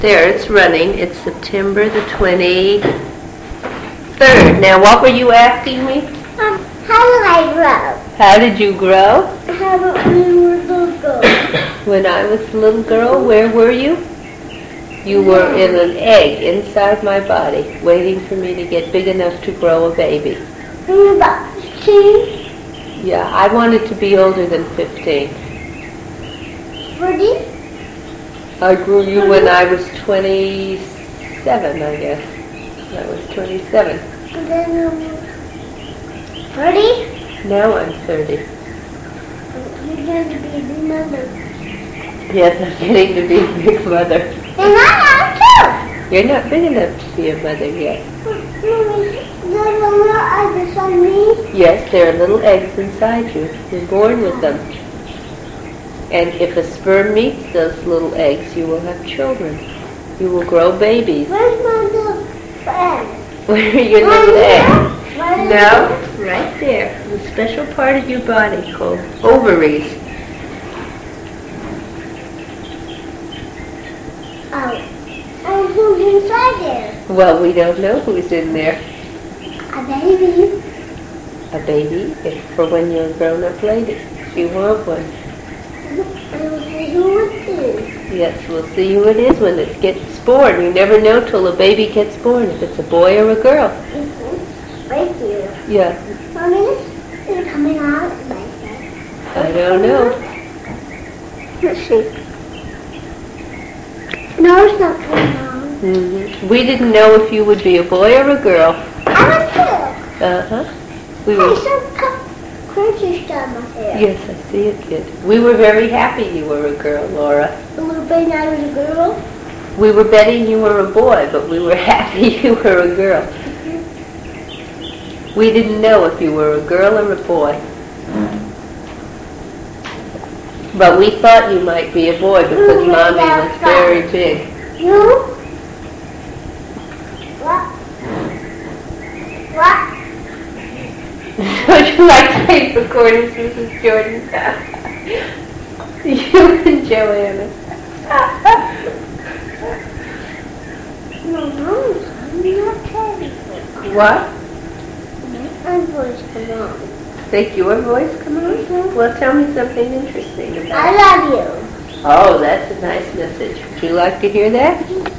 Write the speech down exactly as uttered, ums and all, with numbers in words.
There, it's running. It's September the twenty-third. Now, what were you asking me? Um, how did I grow? How did you grow? How about when you were a little girl? When I was a little girl, where were you? You were in an egg inside my body, waiting for me to get big enough to grow a baby. When you were about fifteen? Yeah, I wanted to be older than fifteen. forty? I grew you when I was twenty-seven, I guess. I was twenty-seven. And then um, thirty? Now I'm thirty. You're going to be a big mother. Yes, I'm getting to be a big mother. And I am too! You're not big enough to be a mother yet. Mommy, there's a little eggs on me. Yes, there are little eggs inside you. You're born with them. And if a sperm meets those little eggs, you will have children. You will grow babies. Where's my little egg? Where are your little eggs? Right No, right there. The special part of your body called ovaries. Oh. And who's inside there? Well, we don't know who's in there. A baby. A baby is for when you're a grown-up lady. If you want one. And we'll see who it is. Yes, we'll see who it is when it gets born. You never know till a baby gets born, if it's a boy or a girl. Mm-hmm. Right here. Yeah. Mommy, is it coming out of my head? I don't know. Let's see. No, it's not coming out. Mm-hmm. We didn't know if you would be a boy or a girl. I was too. Uh-huh. We Hey, were, some cu- crunchy stuff in my hair. yes, I see it, kid. We were very happy you were a girl, Laura. A little baby, I was a girl. We were betting you were a boy, but we were happy you were a girl. We didn't know if you were a girl or a boy. But we thought you might be a boy because Who made Mommy that was very big. You? What? What? Would you like to take recordings, Missus Jordan? You and Joanna. No, no, I'm not telling you. What? My voice come on. Think your voice come on? Well, tell me something interesting about it. I love you. Oh, that's a nice message. Would you like to hear that?